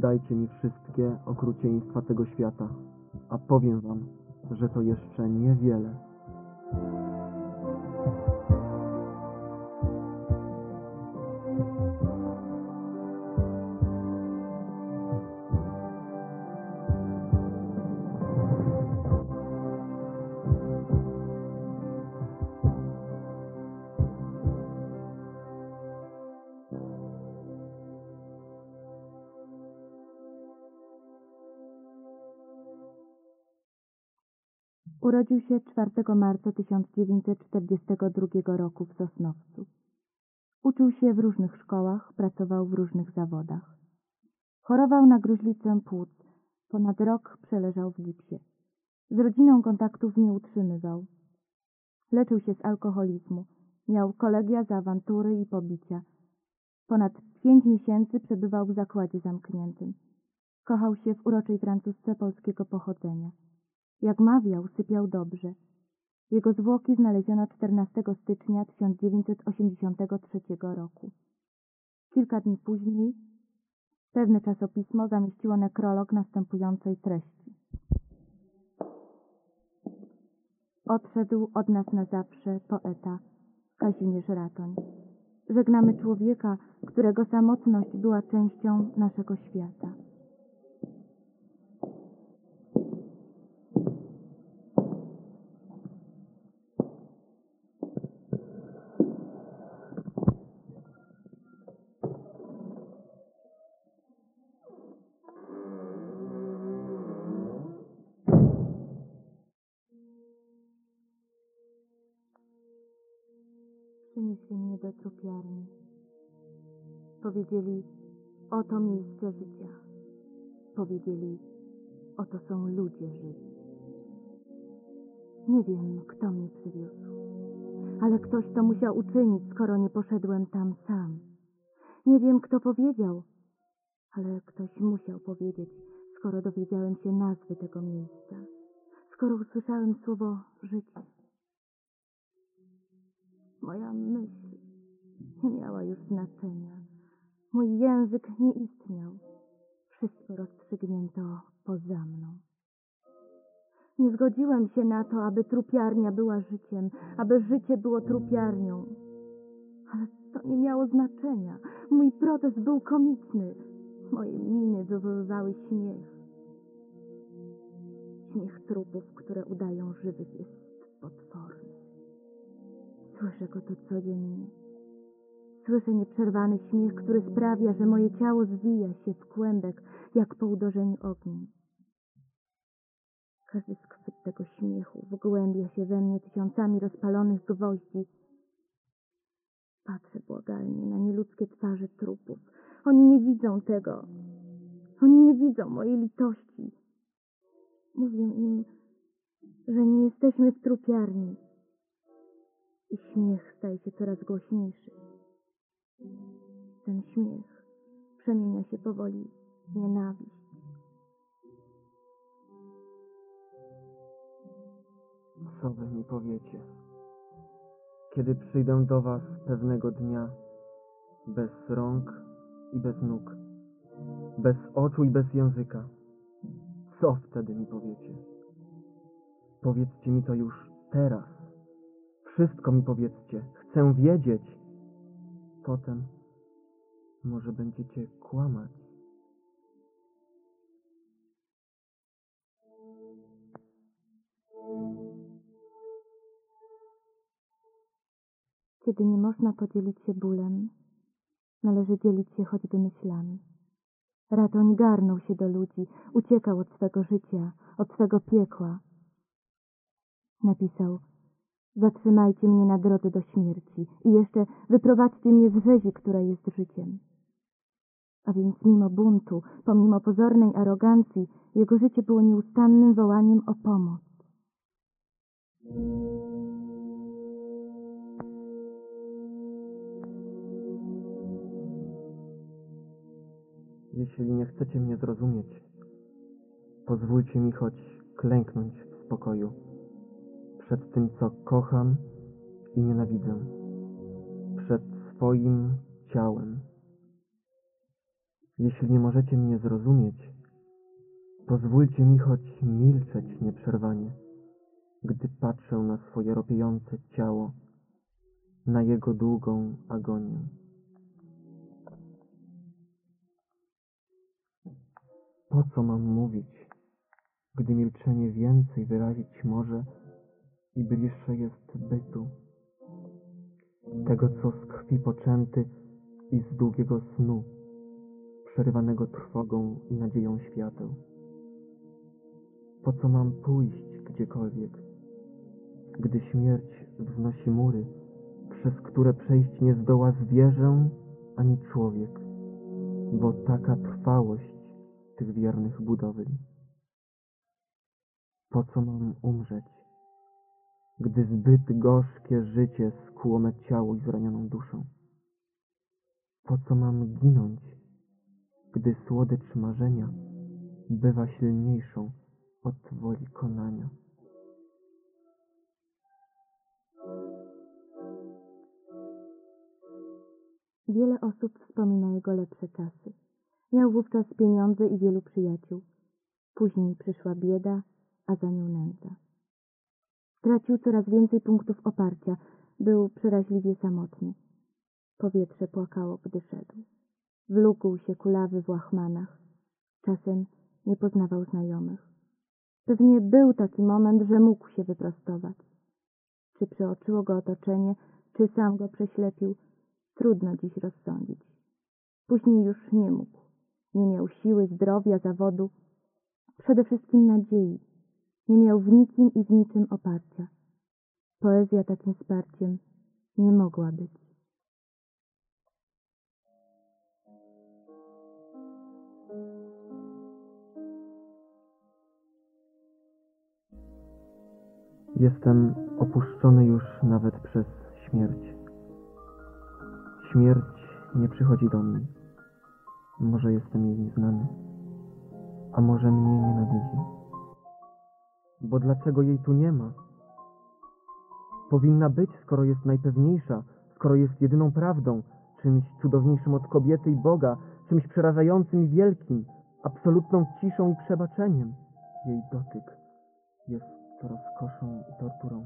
Oddajcie mi wszystkie okrucieństwa tego świata, a powiem wam, że to jeszcze niewiele. Urodził się 4 marca 1942 roku w Sosnowcu. Uczył się w różnych szkołach, pracował w różnych zawodach. Chorował na gruźlicę płuc. Ponad rok przeleżał w gipsie. Z rodziną kontaktów nie utrzymywał. Leczył się z alkoholizmu. Miał kolegia za awantury i pobicia. Ponad 5 miesięcy przebywał w zakładzie zamkniętym. Kochał się w uroczej Francuzce polskiego pochodzenia. Jak mawiał, sypiał dobrze. Jego zwłoki znaleziono 14 stycznia 1983 roku. Kilka dni później pewne czasopismo zamieściło nekrolog następującej treści. Odszedł od nas na zawsze poeta Kazimierz Ratoń. Żegnamy człowieka, którego samotność była częścią naszego świata. Przynieśli mnie do trupiarni. Powiedzieli, oto miejsce życia. Powiedzieli, oto są ludzie żywi. Nie wiem, kto mnie przywiózł, ale ktoś to musiał uczynić, skoro nie poszedłem tam sam. Nie wiem, kto powiedział, ale ktoś musiał powiedzieć, skoro dowiedziałem się nazwy tego miejsca, skoro usłyszałem słowo życie. Moja myśl nie miała już znaczenia. Mój język nie istniał. Wszystko rozstrzygnięto poza mną. Nie zgodziłem się na to, aby trupiarnia była życiem, aby życie było trupiarnią. Ale to nie miało znaczenia. Mój protest był komiczny. Moje miny wywoływały śmiech. Śmiech trupów, które udają żywych, jest potworny. Słyszę go to codziennie. Słyszę nieprzerwany śmiech, który sprawia, że moje ciało zwija się w kłębek, jak po uderzeniu ogniem. Każdy skwyt tego śmiechu wgłębia się we mnie tysiącami rozpalonych gwoździ. Patrzę błagalnie na nieludzkie twarze trupów. Oni nie widzą tego. Oni nie widzą mojej litości. Mówię im, że nie jesteśmy w trupiarni. I śmiech staje się coraz głośniejszy. Ten śmiech przemienia się powoli w nienawiść. Co wy mi powiecie, kiedy przyjdę do was pewnego dnia, bez rąk i bez nóg, bez oczu i bez języka? Co wtedy mi powiecie? Powiedzcie mi to już teraz. Wszystko mi powiedzcie. Chcę wiedzieć. Potem może będziecie kłamać. Kiedy nie można podzielić się bólem, należy dzielić się choćby myślami. Ratoń garnął się do ludzi, uciekał od swego życia, od swego piekła. Napisał: zatrzymajcie mnie na drodze do śmierci i jeszcze wyprowadźcie mnie z rzezi, która jest życiem. A więc mimo buntu, pomimo pozornej arogancji, jego życie było nieustannym wołaniem o pomoc. Jeśli nie chcecie mnie zrozumieć, pozwólcie mi choć klęknąć w spokoju przed tym, co kocham i nienawidzę, przed swoim ciałem. Jeśli nie możecie mnie zrozumieć, pozwólcie mi choć milczeć nieprzerwanie, gdy patrzę na swoje ropiejące ciało, na jego długą agonię. Po co mam mówić, gdy milczenie więcej wyrazić może i bliższe jest bytu, tego co z krwi poczęty i z długiego snu, przerywanego trwogą i nadzieją świateł. Po co mam pójść gdziekolwiek, gdy śmierć wznosi mury, przez które przejść nie zdoła zwierzę ani człowiek, bo taka trwałość tych wiernych budowli. Po co mam umrzeć, gdy zbyt gorzkie życie skłuło me ciało i zranioną duszę? Po co mam ginąć, gdy słodycz marzenia bywa silniejszą od woli konania? Wiele osób wspomina jego lepsze czasy. Miał wówczas pieniądze i wielu przyjaciół. Później przyszła bieda, a za nią nędza. Stracił coraz więcej punktów oparcia. Był przeraźliwie samotny. Powietrze płakało, gdy szedł. Wlókł się kulawy w łachmanach. Czasem nie poznawał znajomych. Pewnie był taki moment, że mógł się wyprostować. Czy przeoczyło go otoczenie, czy sam go prześlepił, trudno dziś rozsądzić. Później już nie mógł. Nie miał siły, zdrowia, zawodu, przede wszystkim nadziei. Nie miał w nikim i w niczym oparcia. Poezja takim wsparciem nie mogła być. Jestem opuszczony już nawet przez śmierć. Śmierć nie przychodzi do mnie. Może jestem jej nieznany, a może mnie nienawidzi. Bo dlaczego jej tu nie ma? Powinna być, skoro jest najpewniejsza, skoro jest jedyną prawdą, czymś cudowniejszym od kobiety i Boga, czymś przerażającym i wielkim, absolutną ciszą i przebaczeniem. Jej dotyk jest rozkoszą i torturą.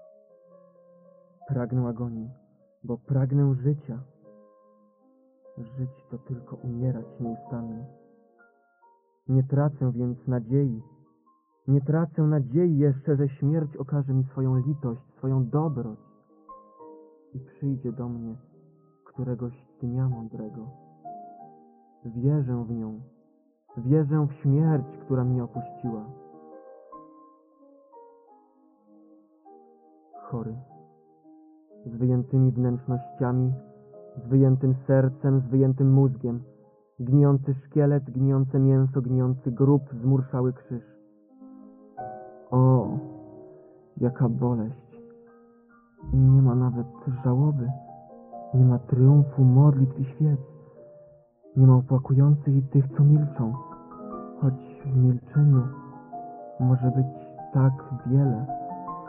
Pragnę agonii, bo pragnę życia. Żyć to tylko umierać nieustannie. Nie tracę więc nadziei. Nie tracę nadziei jeszcze, że śmierć okaże mi swoją litość, swoją dobroć i przyjdzie do mnie któregoś dnia mądrego. Wierzę w nią. Wierzę w śmierć, która mnie opuściła. Chory, z wyjętymi wnętrznościami, z wyjętym sercem, z wyjętym mózgiem, gnijący szkielet, gnijące mięso, gnijący grób, zmurszały krzyż. O, jaka boleść! Nie ma nawet żałoby, nie ma triumfu, modlitw i świec, nie ma opłakujących i tych, co milczą, choć w milczeniu może być tak wiele.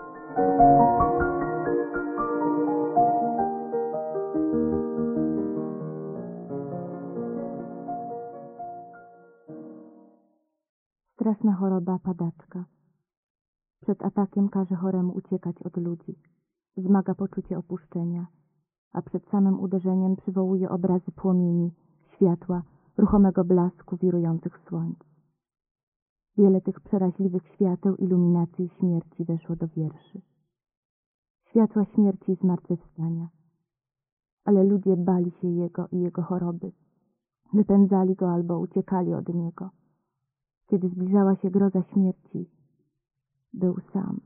Straszna choroba padaczka. Przed atakiem każe choremu uciekać od ludzi. Wzmaga poczucie opuszczenia, a przed samym uderzeniem przywołuje obrazy płomieni, światła, ruchomego blasku wirujących słońc. Wiele tych przeraźliwych świateł, iluminacji śmierci weszło do wierszy. Światła śmierci i zmartwychwstania. Ale ludzie bali się jego i jego choroby. Wypędzali go albo uciekali od niego. Kiedy zbliżała się groza śmierci, był sam.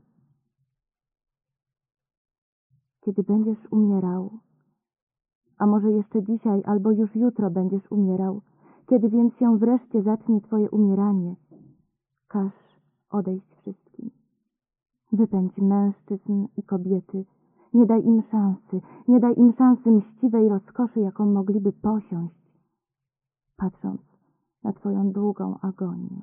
Kiedy będziesz umierał, a może jeszcze dzisiaj albo już jutro będziesz umierał, kiedy więc się wreszcie zacznie twoje umieranie, każ odejść wszystkim. Wypędź mężczyzn i kobiety, nie daj im szansy mściwej rozkoszy, jaką mogliby posiąść, patrząc na twoją długą agonię.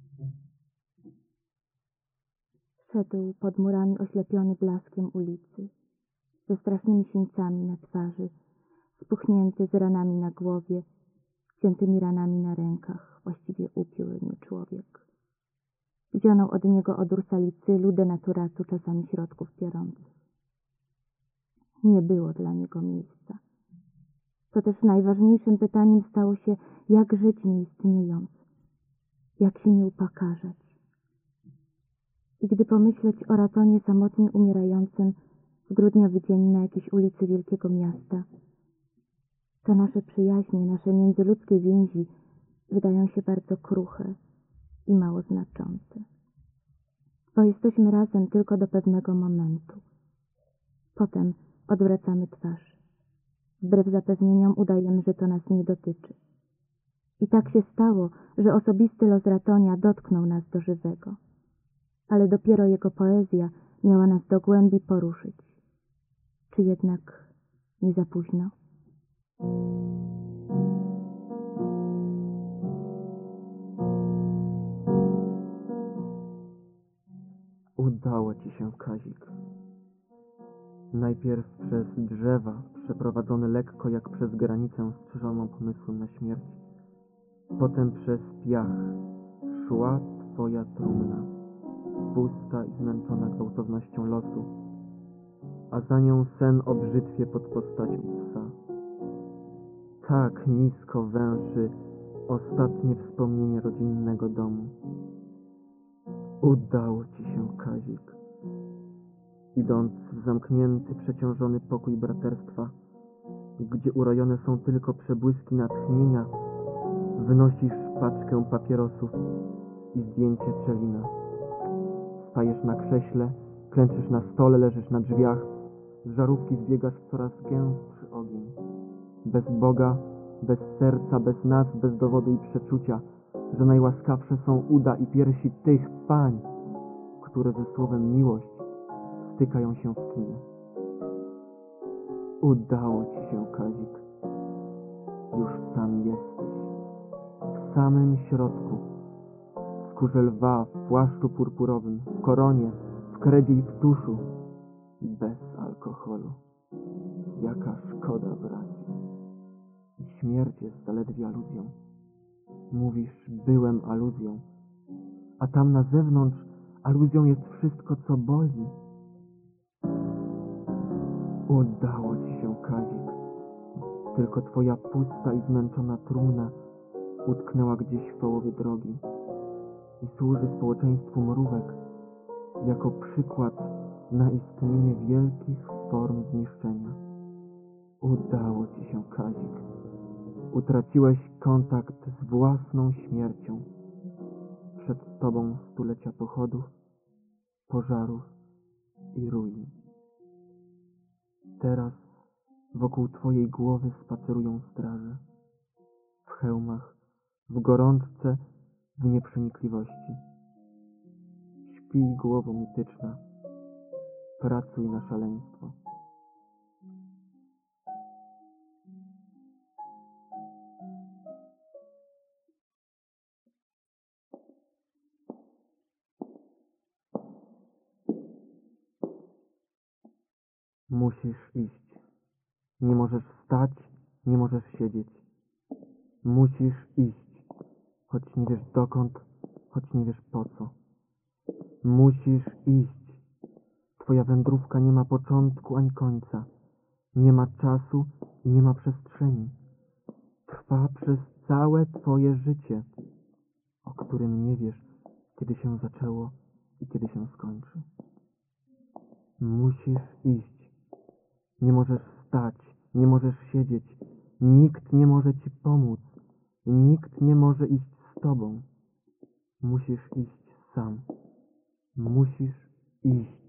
Szedł pod murami oślepiony blaskiem ulicy, ze strasznymi sińcami na twarzy, spuchnięty z ranami na głowie, ściętymi ranami na rękach, właściwie upiór nie człowiek. Wzionął od niego odór salicylu, denaturatu, czasami środków piorących. Nie było dla niego miejsca. To też najważniejszym pytaniem stało się, jak żyć nie istniejąc, jak się nie upakarzać. I gdy pomyśleć o Ratonie samotnie umierającym w grudniowy dzień na jakiejś ulicy wielkiego miasta, to nasze przyjaźnie, nasze międzyludzkie więzi wydają się bardzo kruche i mało znaczące. Bo jesteśmy razem tylko do pewnego momentu. Potem odwracamy twarz. Wbrew zapewnieniom udajemy, że to nas nie dotyczy. I tak się stało, że osobisty los Ratonia dotknął nas do żywego. Ale dopiero jego poezja miała nas do głębi poruszyć. Czy jednak nie za późno? Udało ci się, Kazik. Najpierw przez drzewa, przeprowadzony lekko jak przez granicę strzeżoną pomysłem na śmierć. Potem przez piach szła twoja trumna, pusta i zmęczona gwałtownością losu, a za nią sen o brzytwie pod postacią psa. Tak nisko węszy ostatnie wspomnienie rodzinnego domu. Udało ci się, Kazik. Idąc w zamknięty, przeciążony pokój braterstwa, gdzie urojone są tylko przebłyski natchnienia, wynosisz paczkę papierosów i zdjęcie Czelina. Stajesz na krześle, klęczysz na stole, leżysz na drzwiach, z żarówki zbiegasz w coraz gęstszy ogień. Bez Boga, bez serca, bez nas, bez dowodu i przeczucia, że najłaskawsze są uda i piersi tych pań, które ze słowem miłość stykają się w kinie. Udało ci się, Kazik. Już tam jesteś. W samym środku. W skórze lwa, w płaszczu purpurowym, w koronie, w kredzie i w tuszu. Bez alkoholu. Jaka szkoda, bracie. I śmierć jest zaledwie aluzją. Mówisz, byłem aluzją. A tam na zewnątrz aluzją jest wszystko, co boli. Udało ci się, Kazik. Tylko twoja pusta i zmęczona trumna utknęła gdzieś w połowie drogi i służy społeczeństwu mrówek jako przykład na istnienie wielkich form zniszczenia. Udało ci się, Kazik. Utraciłeś kontakt z własną śmiercią. Przed tobą stulecia pochodów, pożarów i ruin. Teraz wokół twojej głowy spacerują straże. W hełmach, w gorączce, w nieprzenikliwości. Śpij, głowo mityczna. Pracuj na szaleństwo. Musisz iść. Nie możesz wstać, nie możesz siedzieć. Musisz iść, choć nie wiesz dokąd, choć nie wiesz po co. Musisz iść. Twoja wędrówka nie ma początku ani końca. Nie ma czasu i nie ma przestrzeni. Trwa przez całe twoje życie, o którym nie wiesz, kiedy się zaczęło i kiedy się skończy. Musisz iść. Nie możesz wstać, nie możesz siedzieć. Nikt nie może ci pomóc. Nikt nie może iść z tobą. Musisz iść sam. Musisz iść.